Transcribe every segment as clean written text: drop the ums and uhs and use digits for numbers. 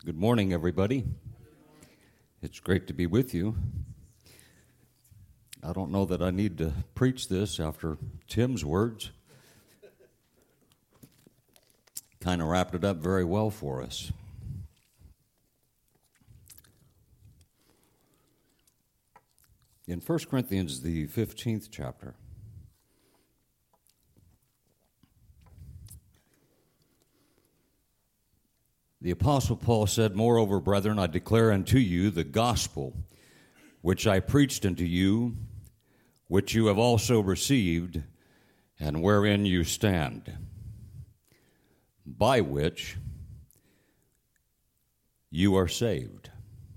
Good morning, everybody. It's great to be with you. I don't know that I need to preach this after Tim's words. Kind of wrapped it up very well for us. In 1 Corinthians, the 15th chapter, the Apostle Paul said, "Moreover, brethren, I declare unto you the gospel which I preached unto you, which you have also received, and wherein you stand, by which you are saved,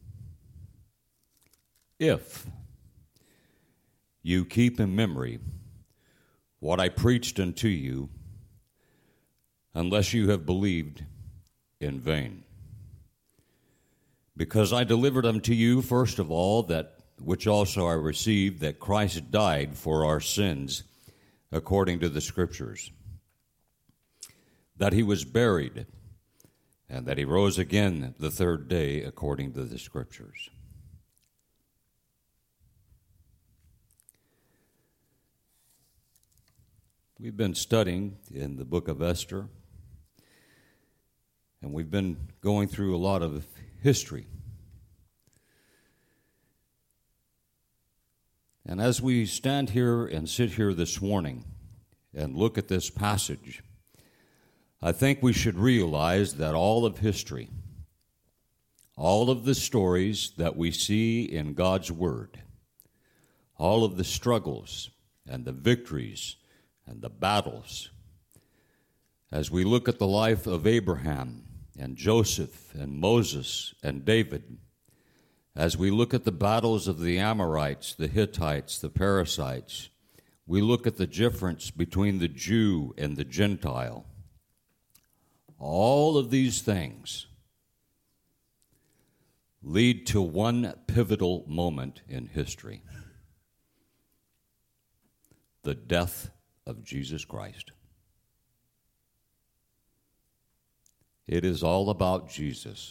if you keep in memory what I preached unto you, unless you have believed in vain. Because I delivered unto you, first of all, that which also I received, that Christ died for our sins, according to the Scriptures, that he was buried, and that he rose again the third day, according to the Scriptures." We've been studying in the book of Esther, and we've been going through a lot of history. And as we stand here and sit here this morning and look at this passage, I think we should realize that all of history, all of the stories that we see in God's Word, all of the struggles and the victories and the battles, as we look at the life of Abraham and Joseph and Moses and David, as we look at the battles of the Amorites, the Hittites, the Perizzites, we look at the difference between the Jew and the Gentile. All of these things lead to one pivotal moment in history: the death of Jesus Christ. It is all about Jesus.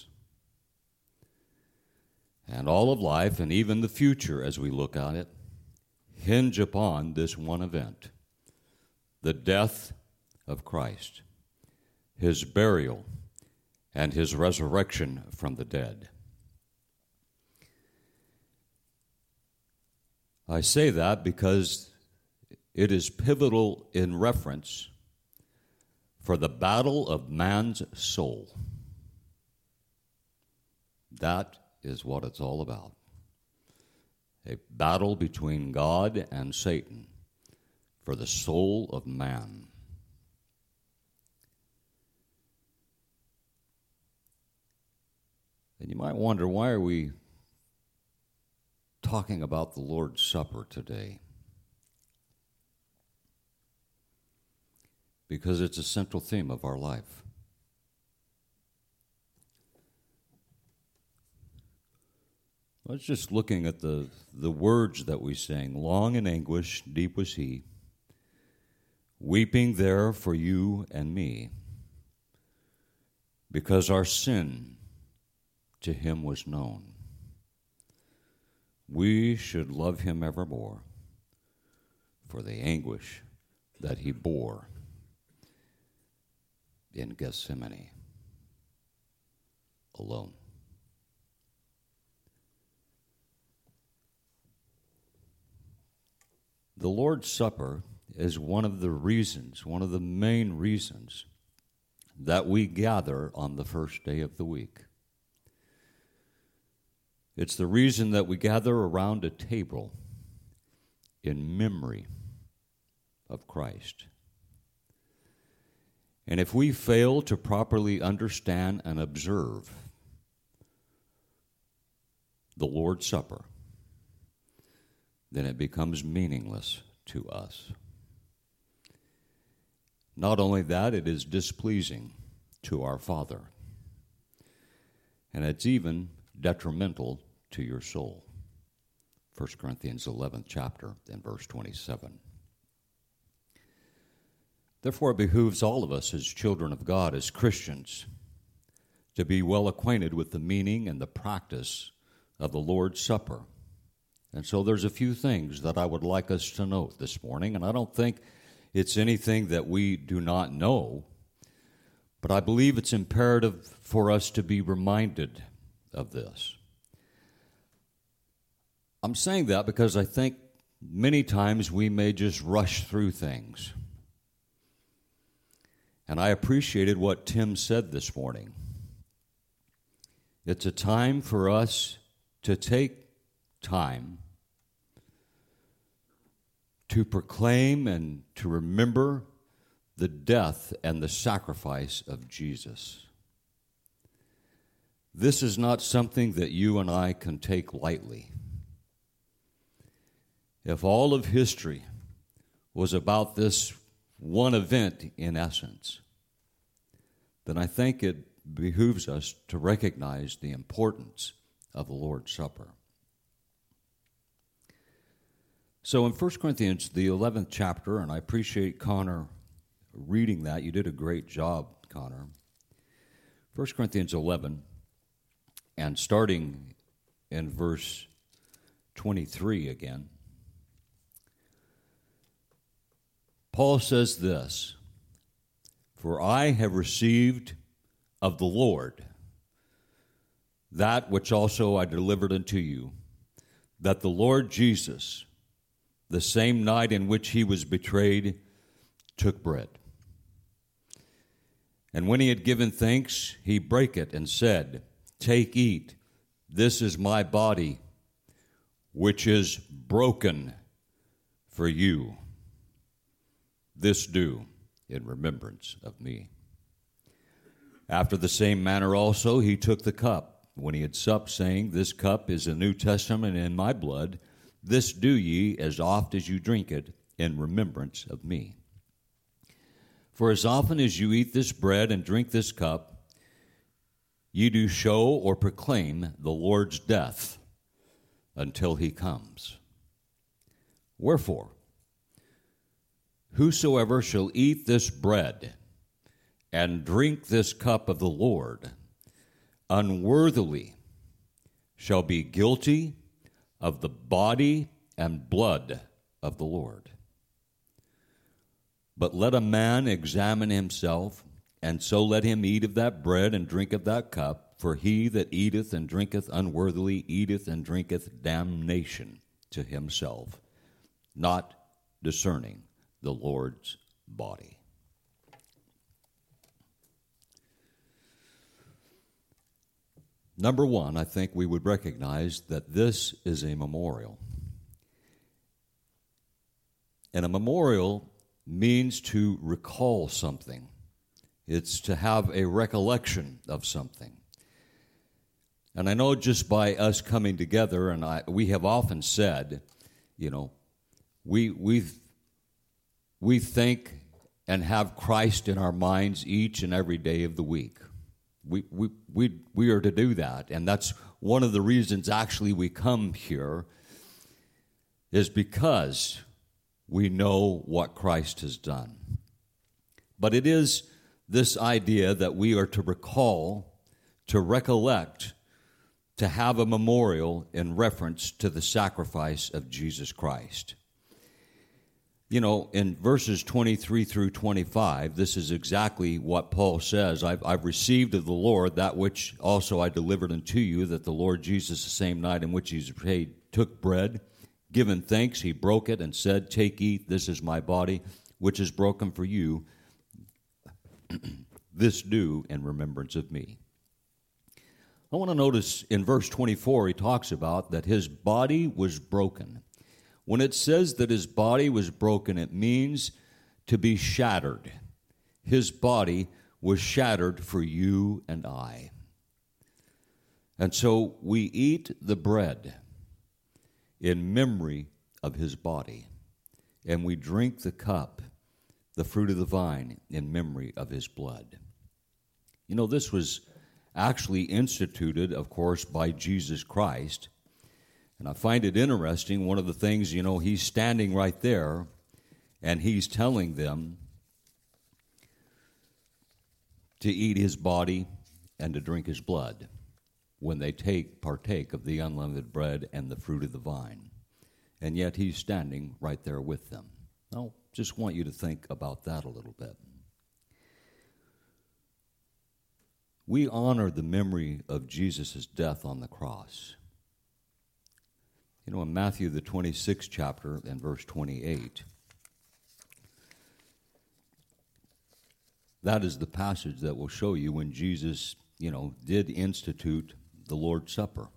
And all of life, and even the future as we look at it, hinge upon this one event: the death of Christ, his burial, and his resurrection from the dead. I say that because it is pivotal in reference for the battle of man's soul. That is what it's all about. A battle between God and Satan for the soul of man. And you might wonder, why are we talking about the Lord's Supper today? Because it's a central theme of our life. I was just looking at the words that we sing. "Long in anguish, deep was he, weeping there for you and me, because our sin to him was known. We should love him evermore for the anguish that he bore in Gethsemane alone." The Lord's Supper is one of the reasons, one of the main reasons, that we gather on the first day of the week. It's the reason that we gather around a table in memory of Christ. And if we fail to properly understand and observe the Lord's Supper, then it becomes meaningless to us. Not only that, it is displeasing to our Father, and it's even detrimental to your soul. 1 Corinthians 11th chapter and verse 27. Therefore, it behooves all of us as children of God, as Christians, to be well acquainted with the meaning and the practice of the Lord's Supper. And so there's a few things that I would like us to note this morning, and I don't think it's anything that we do not know, but I believe it's imperative for us to be reminded of this. I'm saying that because I think many times we may just rush through things. And I appreciated what Tim said this morning. It's a time for us to take time to proclaim and to remember the death and the sacrifice of Jesus. This is not something that you and I can take lightly. If all of history was about this one event in essence, then I think it behooves us to recognize the importance of the Lord's Supper. So in 1 Corinthians, the 11th chapter, and I appreciate Connor reading that. You did a great job, Connor. 1 Corinthians 11, and starting in verse 23 again, Paul says this, "For I have received of the Lord that which also I delivered unto you, that the Lord Jesus, the same night in which he was betrayed, took bread. And when he had given thanks, he brake it and said, Take, eat, this is my body, which is broken for you. This do in remembrance of me. After the same manner also he took the cup, when he had supped, saying, This cup is a New Testament in my blood. This do ye as oft as you drink it in remembrance of me. For as often as you eat this bread and drink this cup, ye do show or proclaim the Lord's death until he comes. Wherefore, whosoever shall eat this bread and drink this cup of the Lord unworthily shall be guilty of the body and blood of the Lord. But let a man examine himself, and so let him eat of that bread and drink of that cup. For he that eateth and drinketh unworthily eateth and drinketh damnation to himself, not discerning the Lord's body." Number one, I think we would recognize that this is a memorial. And a memorial means to recall something. It's to have a recollection of something. And I know just by us coming together, and we have often said, you know, we think and have Christ in our minds each and every day of the week. We are to do that, and that's one of the reasons actually we come here, is because we know what Christ has done. But it is this idea that we are to recall, to recollect, to have a memorial in reference to the sacrifice of Jesus Christ. You know, in verses 23 through 25, this is exactly what Paul says. I've received of the Lord that which also I delivered unto you, that the Lord Jesus, the same night in which he was betrayed, took bread. Given thanks, he broke it and said, Take, eat, this is my body, which is broken for you. This do in remembrance of me. I want to notice in verse 24, he talks about that his body was broken. When it says that his body was broken, it means to be shattered. His body was shattered for you and I. And so we eat the bread in memory of his body, and we drink the cup, the fruit of the vine, in memory of his blood. You know, this was actually instituted, of course, by Jesus Christ. And I find it interesting, one of the things, you know, he's standing right there, and he's telling them to eat his body and to drink his blood when they partake of the unleavened bread and the fruit of the vine. And yet he's standing right there with them. Now, just want you to think about that a little bit. We honor the memory of Jesus' death on the cross. You know, in Matthew, the 26th chapter and verse 28, that is the passage that will show you when Jesus, did institute the Lord's Supper.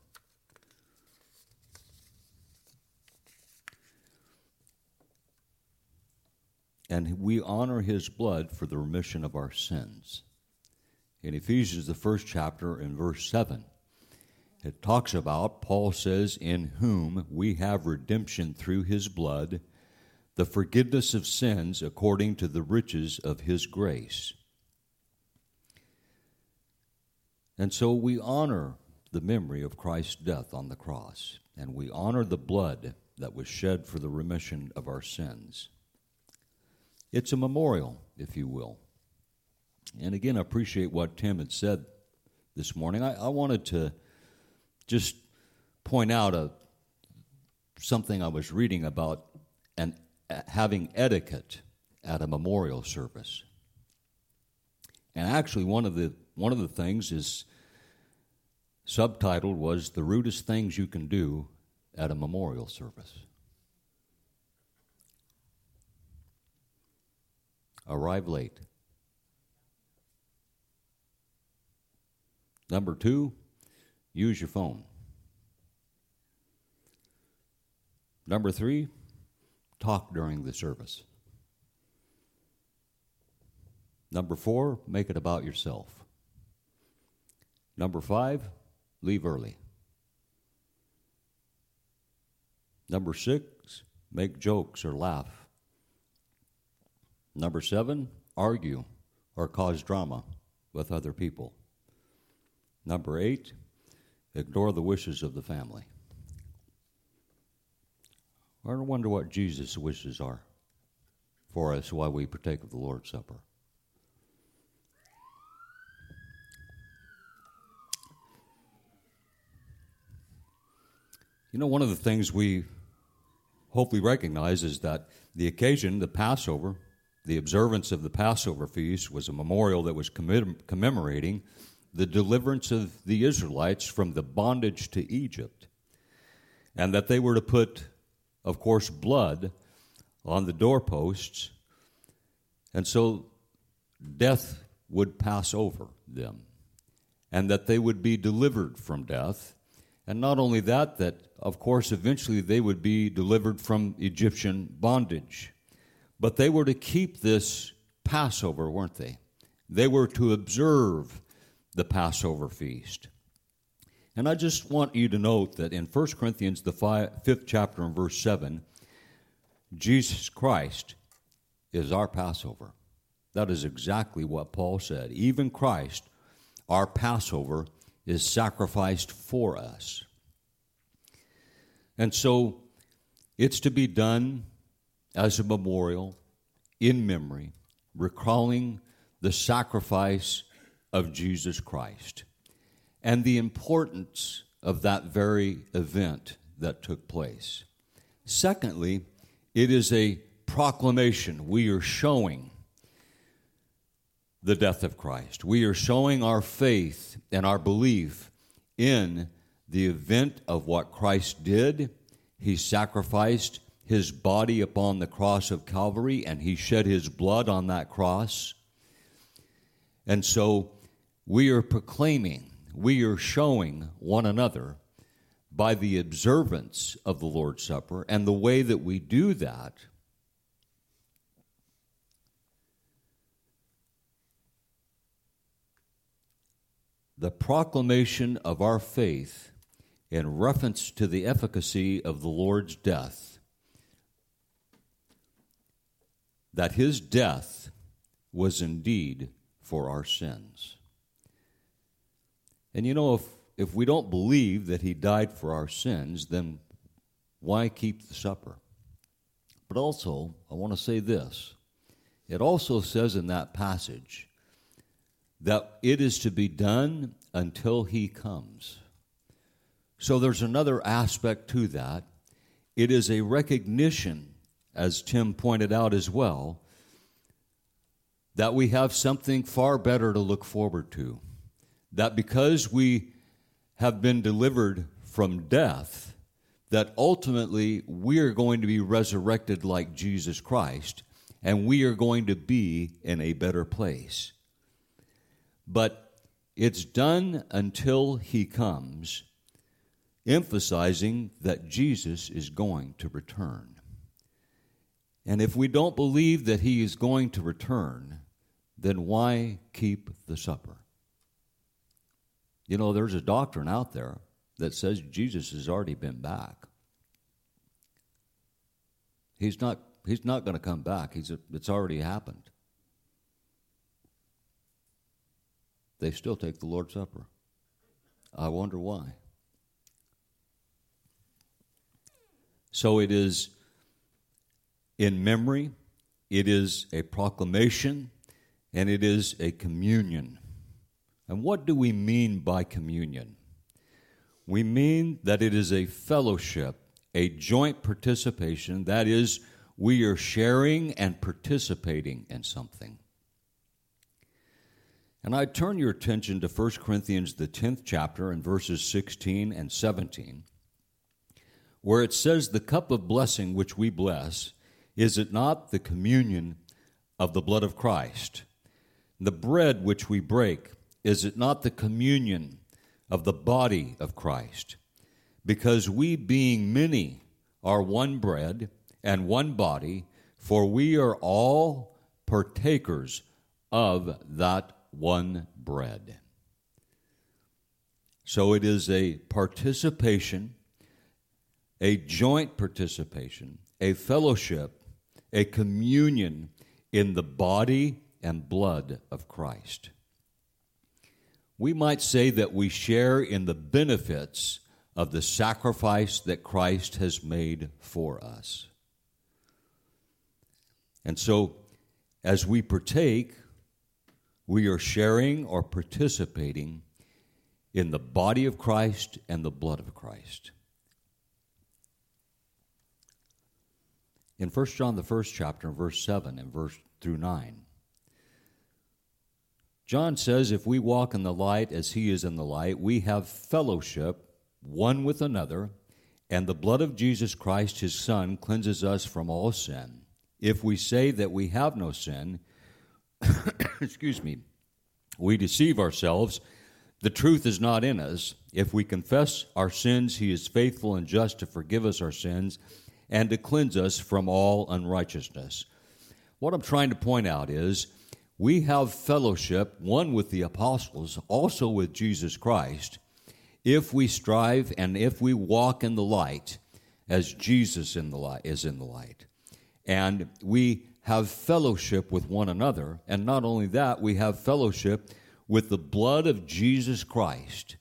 And we honor his blood for the remission of our sins. In Ephesians, the 1st chapter, in verse 7, it talks about, Paul says, in whom we have redemption through his blood, the forgiveness of sins according to the riches of his grace. And so we honor the memory of Christ's death on the cross, and we honor the blood that was shed for the remission of our sins. It's a memorial, if you will. And again, I appreciate what Tim had said this morning. I wanted to just point out something I was reading about and having etiquette at a memorial service. And actually, one of the things is subtitled was "The Rudest Things You Can Do at a Memorial Service." Arrive late. Number 2, use your phone. Number 3, talk during the service. Number 4, make it about yourself. Number 5, leave early. Number 6, make jokes or laugh. Number 7, argue or cause drama with other people. Number 8, ignore the wishes of the family. I wonder what Jesus' wishes are for us while we partake of the Lord's Supper. One of the things we hopefully recognize is that the occasion, the Passover, the observance of the Passover feast, was a memorial that was commemorating the deliverance of the Israelites from the bondage to Egypt, and that they were to put, of course, blood on the doorposts, and so death would pass over them, and that they would be delivered from death. And not only that, of course, eventually they would be delivered from Egyptian bondage. But they were to keep this Passover, weren't they? They were to observe the Passover feast. And I just want you to note that in 1 Corinthians, the 5th chapter and verse 7, Jesus Christ is our Passover. That is exactly what Paul said. Even Christ, our Passover, is sacrificed for us. And so it's to be done as a memorial, in memory, recalling the sacrifice of Jesus Christ and the importance of that very event that took place. Secondly, it is a proclamation. We are showing the death of Christ. We are showing our faith and our belief in the event of what Christ did. He sacrificed his body upon the cross of Calvary, and he shed his blood on that cross. And so we are proclaiming, we are showing one another by the observance of the Lord's Supper, and the way that we do that the proclamation of our faith in reference to the efficacy of the Lord's death, that his death was indeed for our sins. And if we don't believe that he died for our sins, then why keep the supper? But also, I want to say this. It also says in that passage that it is to be done until he comes. So there's another aspect to that. It is a recognition, as Tim pointed out as well, that we have something far better to look forward to. That because we have been delivered from death, that ultimately we are going to be resurrected like Jesus Christ, and we are going to be in a better place. But it's done until he comes, emphasizing that Jesus is going to return. And if we don't believe that he is going to return, then why keep the supper? You know, there's a doctrine out there that says Jesus has already been back. He's not going to come back. It's already happened. They still take the Lord's Supper. I wonder why. So it is in memory, it is a proclamation, and it is a communion. And what do we mean by communion? We mean that it is a fellowship, a joint participation. That is, we are sharing and participating in something. And I turn your attention to 1 Corinthians, the 10th chapter, and verses 16 and 17, where it says, the cup of blessing which we bless, is it not the communion of the blood of Christ? The bread which we break, is it not the communion of the body of Christ? Because we, being many, are one bread and one body, for we are all partakers of that one bread. So it is a participation, a joint participation, a fellowship, a communion in the body and blood of Christ. We might say that we share in the benefits of the sacrifice that Christ has made for us. And so, as we partake, we are sharing or participating in the body of Christ and the blood of Christ. In 1 John, the first chapter, verse 7 and verse through 9, John says, if we walk in the light as he is in the light, we have fellowship one with another, and the blood of Jesus Christ, his Son, cleanses us from all sin. If we say that we have no sin, we deceive ourselves. The truth is not in us. If we confess our sins, he is faithful and just to forgive us our sins and to cleanse us from all unrighteousness. What I'm trying to point out is we have fellowship, one with the apostles, also with Jesus Christ, if we strive and if we walk in the light as Jesus is in the light. And we have fellowship with one another. And not only that, we have fellowship with the blood of Jesus Christ.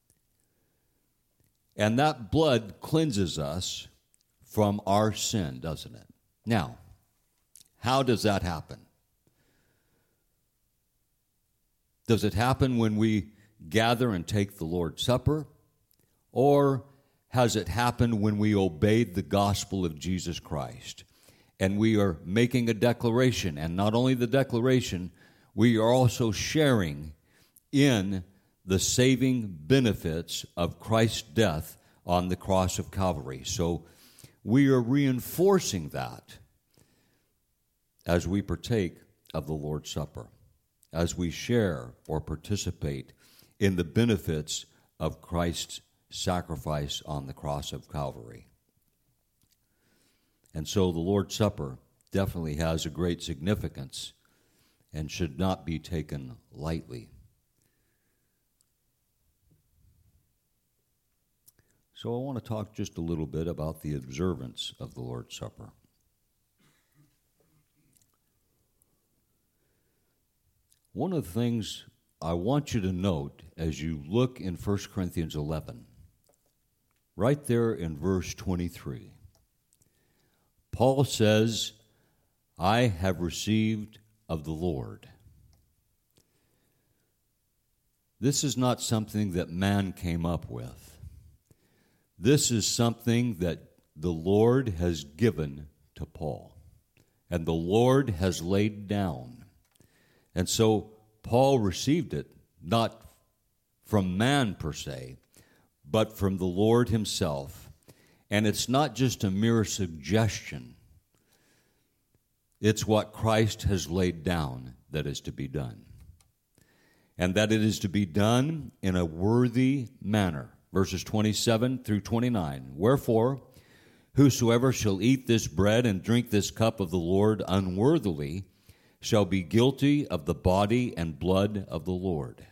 And that blood cleanses us from our sin, doesn't it? Now, how does that happen? Does it happen when we gather and take the Lord's Supper? Or has it happened when we obeyed the gospel of Jesus Christ? And we are making a declaration, and not only the declaration, we are also sharing in the saving benefits of Christ's death on the cross of Calvary. So we are reinforcing that as we partake of the Lord's Supper, as we share or participate in the benefits of Christ's sacrifice on the cross of Calvary. And so the Lord's Supper definitely has a great significance and should not be taken lightly. So I want to talk just a little bit about the observance of the Lord's Supper. One of the things I want you to note as you look in 1 Corinthians 11, right there in verse 23, Paul says, I have received of the Lord. This is not something that man came up with. This is something that the Lord has given to Paul, and the Lord has laid down. And so Paul received it, not from man per se, but from the Lord himself. And it's not just a mere suggestion. It's what Christ has laid down that is to be done. And that it is to be done in a worthy manner. Verses 27 through 29. Wherefore, whosoever shall eat this bread and drink this cup of the Lord unworthily shall be guilty of the body and blood of the Lord.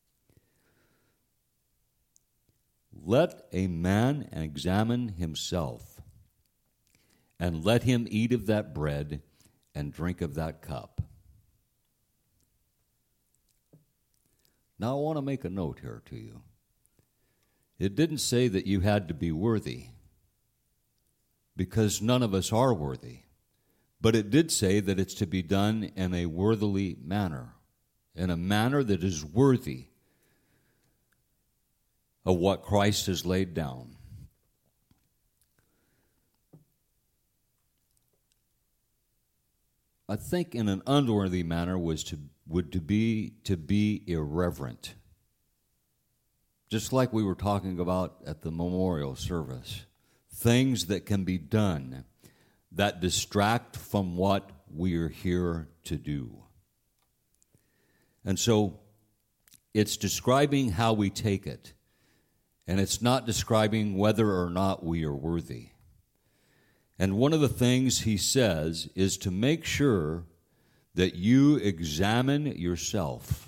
Let a man examine himself, and let him eat of that bread and drink of that cup. Now I want to make a note here to you. It didn't say that you had to be worthy, because none of us are worthy. But it did say that it's to be done in a worthily manner, in a manner that is worthy of what Christ has laid down. I think in an unworthy manner would be irreverent. Just like we were talking about at the memorial service. Things that can be done that distract from what we are here to do. And so it's describing how we take it. And it's not describing whether or not we are worthy. And one of the things he says is to make sure that you examine yourself.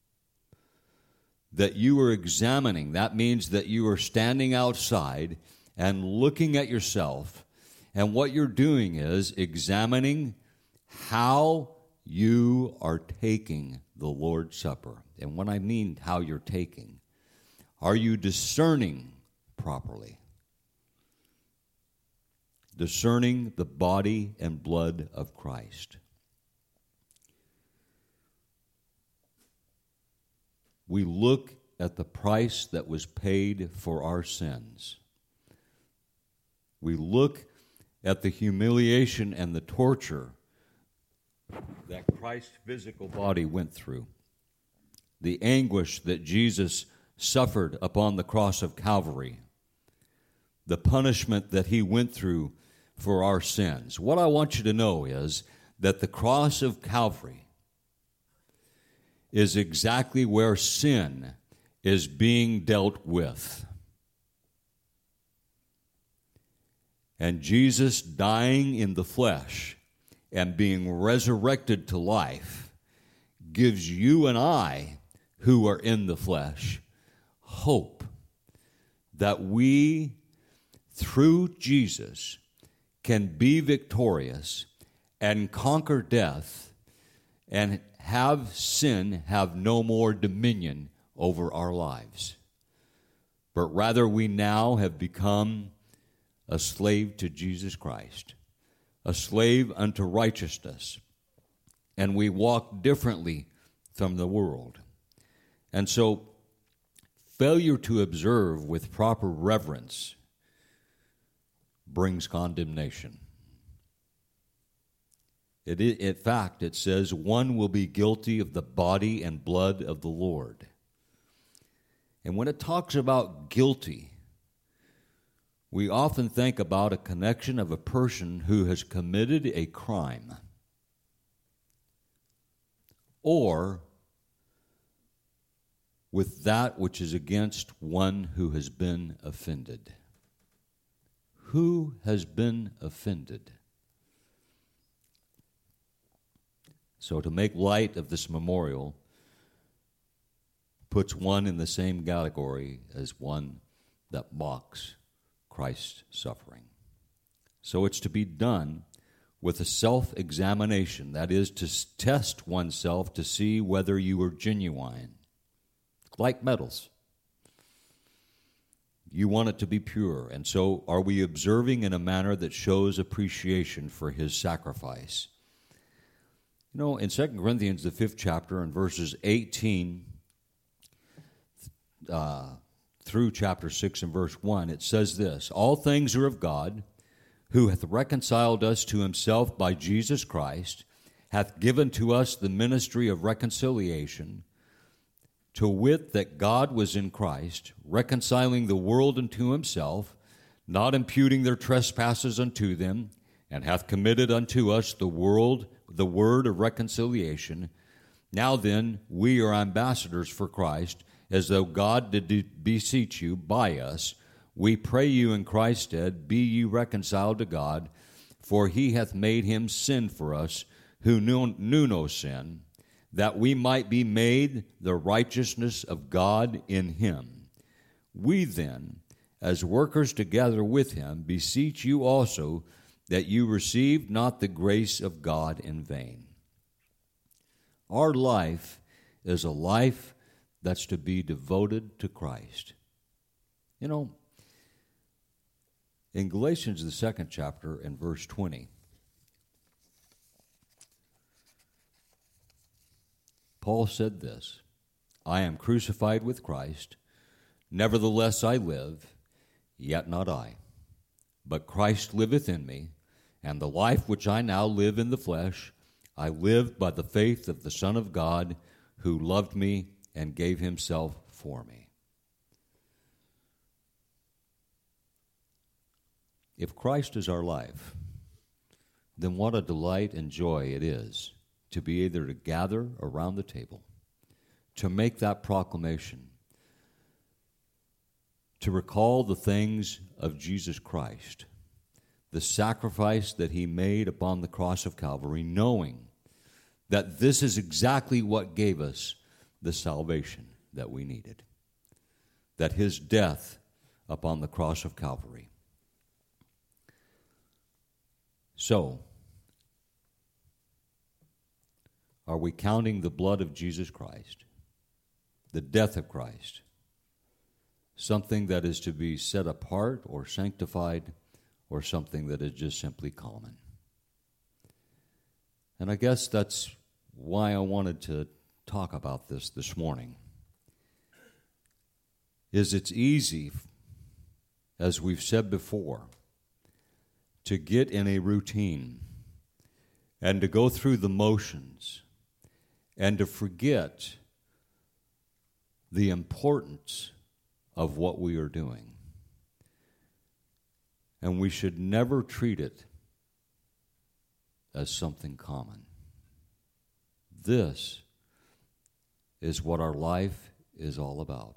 That you are examining. That means that you are standing outside and looking at yourself. And what you're doing is examining how you are taking the Lord's Supper. And when I mean how you're taking, are you discerning properly? Discerning the body and blood of Christ. We look at the price that was paid for our sins. We look at the humiliation and the torture that Christ's physical body went through. The anguish that Jesus suffered upon the cross of Calvary. The punishment that he went through for our sins. What I want you to know is that the cross of Calvary is exactly where sin is being dealt with. And Jesus dying in the flesh and being resurrected to life gives you and I, who are in the flesh, hope that we, through Jesus, can be victorious and conquer death and have sin have no more dominion over our lives. But rather we now have become a slave to Jesus Christ, a slave unto righteousness, and we walk differently from the world. And so, failure to observe with proper reverence brings condemnation. In fact, it says, one will be guilty of the body and blood of the Lord. And when it talks about guilty, we often think about a connection of a person who has committed a crime or with that which is against one who has been offended. Who has been offended? So to make light of this memorial puts one in the same category as one that mocks Christ's suffering. So it's to be done with a self-examination, that is, to test oneself to see whether you are genuine. Like metals. You want it to be pure. And so are we observing in a manner that shows appreciation for his sacrifice? You know, in 2 Corinthians, the 5th chapter, and verses 18 through chapter 6 and verse 1, it says this: all things are of God, who hath reconciled us to himself by Jesus Christ, hath given to us the ministry of reconciliation, to wit, that God was in Christ, reconciling the world unto himself, not imputing their trespasses unto them, and hath committed unto us the word of reconciliation. Now then, we are ambassadors for Christ, as though God did beseech you by us. We pray you in Christ's stead, be ye reconciled to God, for he hath made him sin for us, who knew no sin, that we might be made the righteousness of God in him. We then, as workers together with him, beseech you also that you receive not the grace of God in vain. Our life is a life that's to be devoted to Christ. You know, in Galatians, the 2nd chapter, and verse 20, Paul said this: I am crucified with Christ, nevertheless I live, yet not I, but Christ liveth in me, and the life which I now live in the flesh, I live by the faith of the Son of God, who loved me and gave himself for me. If Christ is our life, then what a delight and joy it is to be able to gather around the table, to make that proclamation, to recall the things of Jesus Christ, the sacrifice that he made upon the cross of Calvary, knowing that this is exactly what gave us the salvation that we needed, that his death upon the cross of Calvary. So, are we counting the blood of Jesus Christ, the death of Christ, something that is to be set apart or sanctified, or something that is just simply common? And I guess that's why I wanted to talk about this morning. It's easy, as we've said before, to get in a routine and to go through the motions and to forget the importance of what we are doing. And we should never treat it as something common. This is what our life is all about.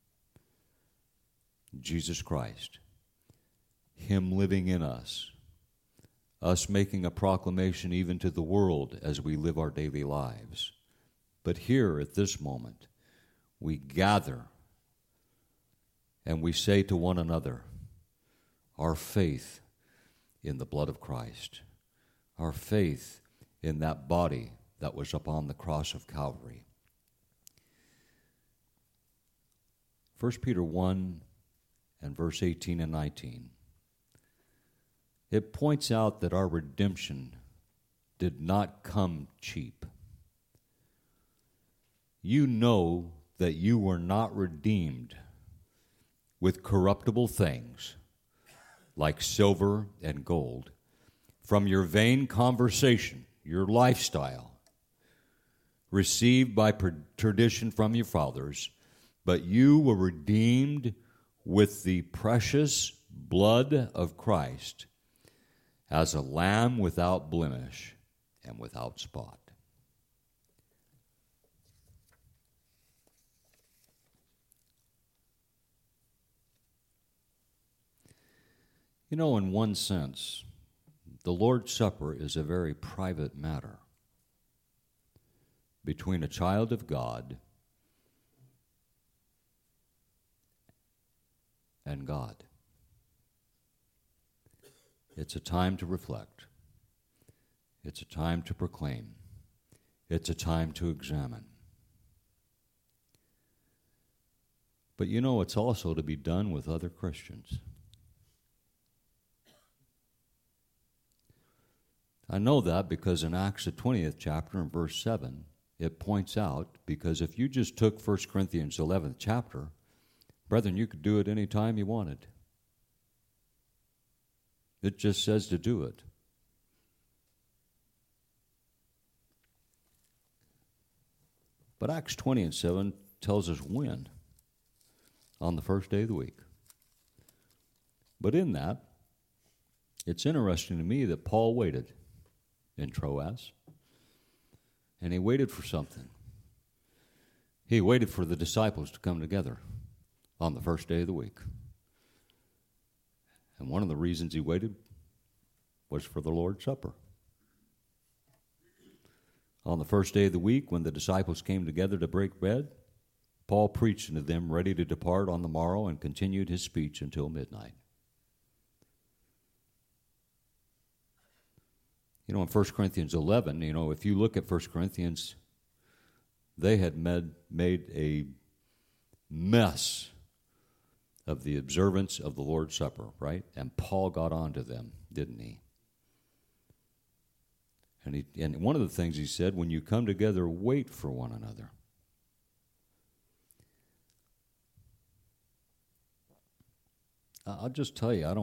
Jesus Christ, him living in us making a proclamation even to the world as we live our daily lives. But here at this moment, we gather and we say to one another, our faith in the blood of Christ, our faith in that body that was upon the cross of Calvary. 1 Peter 1 and verse 18 and 19. It points out that our redemption did not come cheap. You know that you were not redeemed with corruptible things like silver and gold from your vain conversation, your lifestyle, received by tradition from your fathers, but you were redeemed with the precious blood of Christ, as a lamb without blemish and without spot. You know, in one sense, the Lord's Supper is a very private matter between a child of God and God. It's a time to reflect. It's a time to proclaim. It's a time to examine. But you know, it's also to be done with other Christians. I know that because in Acts the 20th chapter and verse 7, it points out, because if you just took 1 Corinthians 11th chapter Brethren, you could do it any time you wanted. It just says to do it. But Acts 20:7 tells us when. On the first day of the week. But in that, it's interesting to me that Paul waited in Troas. And he waited for something. He waited for the disciples to come together on the first day of the week. And one of the reasons he waited was for the Lord's Supper. On the first day of the week, when the disciples came together to break bread, Paul preached unto them, ready to depart on the morrow, and continued his speech until midnight. In 1 Corinthians 11, if you look at 1 Corinthians, they had made a mess of the observance of the Lord's Supper, right? And Paul got on to them, didn't he? And one of the things he said, when you come together, wait for one another. I'll just tell you,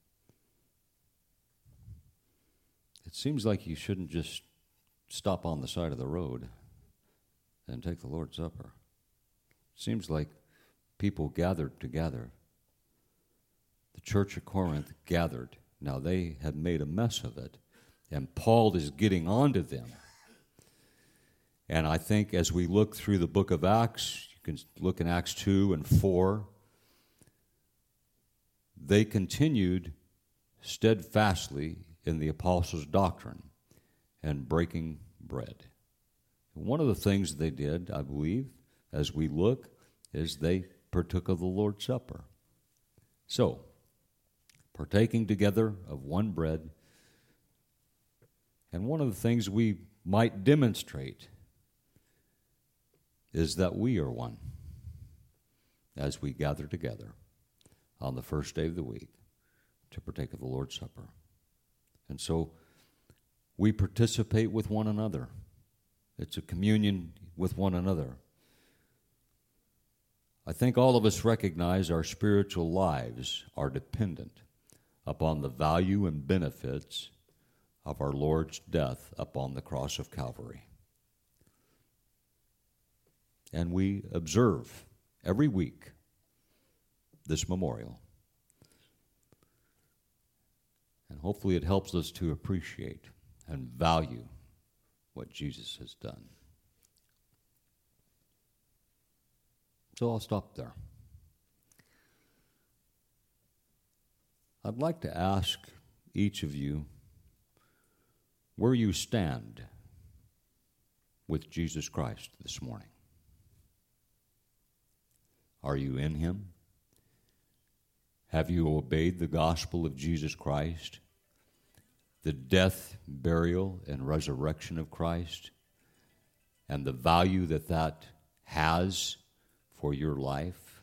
it seems like you shouldn't just stop on the side of the road and take the Lord's Supper. It seems like people gathered together. The church of Corinth gathered. Now they had made a mess of it, and Paul is getting on to them. And I think as we look through the book of Acts, you can look in Acts 2 and 4, they continued steadfastly in the apostles' doctrine and breaking bread. One of the things they did, I believe, as we look, is they partook of the Lord's Supper. So, partaking together of one bread, and one of the things we might demonstrate is that we are one as we gather together on the first day of the week to partake of the Lord's Supper. And so we participate with one another. It's a communion with one another. I think all of us recognize our spiritual lives are dependent upon the value and benefits of our Lord's death upon the cross of Calvary. And we observe every week this memorial. And hopefully it helps us to appreciate and value what Jesus has done. So I'll stop there. I'd like to ask each of you where you stand with Jesus Christ this morning. Are you in him? Have you obeyed the gospel of Jesus Christ, the death, burial, and resurrection of Christ, and the value that that has for your life?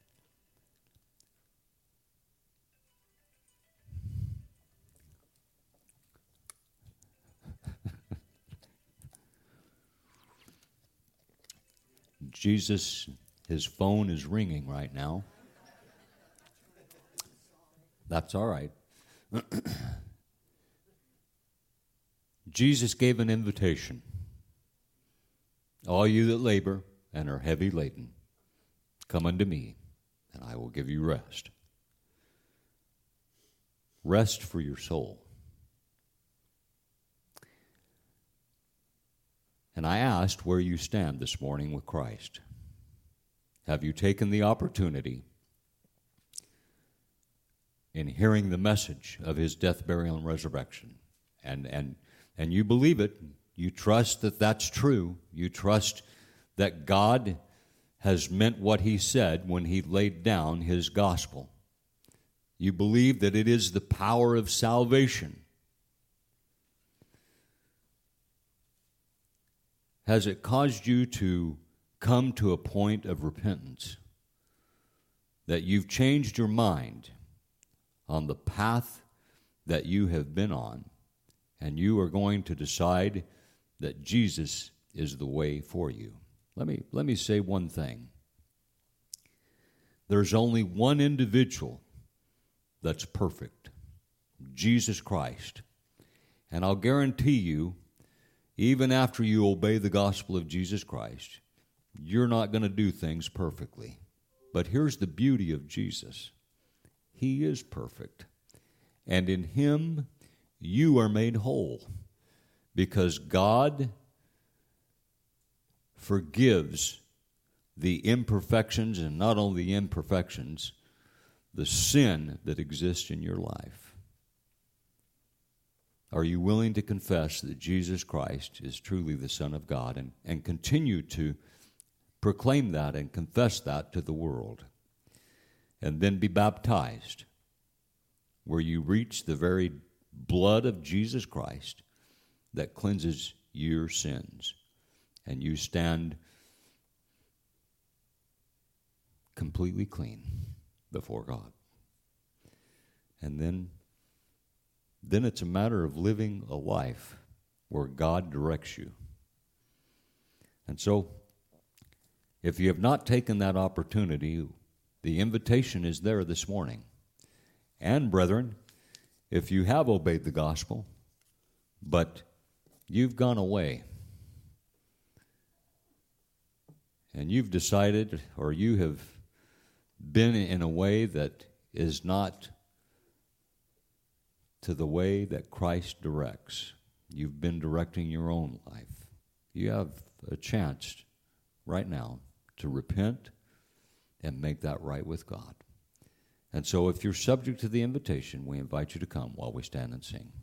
Jesus, his phone is ringing right now. That's all right. Jesus gave an invitation. All you that labor and are heavy laden, come unto me, and I will give you rest. Rest for your soul. And I asked where you stand this morning with Christ. Have you taken the opportunity in hearing the message of his death, burial, and resurrection? And you believe it. You trust that that's true. You trust that God has meant what he said when he laid down his gospel. You believe that it is the power of salvation. Has it caused you to come to a point of repentance, that you've changed your mind on the path that you have been on, and you are going to decide that Jesus is the way for you? Let me say one thing. there's only one individual that's perfect, Jesus Christ. And I'll guarantee you, even after you obey the gospel of Jesus Christ, you're not going to do things perfectly. But here's the beauty of Jesus. He is perfect. And in him, you are made whole. Because God forgives the imperfections, and not only the imperfections, the sin that exists in your life. Are you willing to confess that Jesus Christ is truly the Son of God and continue to proclaim that and confess that to the world? And then be baptized, where you reach the very blood of Jesus Christ that cleanses your sins, and you stand completely clean before God. And then it's a matter of living a life where God directs you. And so, if you have not taken that opportunity, the invitation is there this morning. And brethren, if you have obeyed the gospel, but you've gone away, and you've decided, or you have been in a way that is not to the way that Christ directs. You've been directing your own life. You have a chance right now to repent and make that right with God. And so if you're subject to the invitation, we invite you to come while we stand and sing.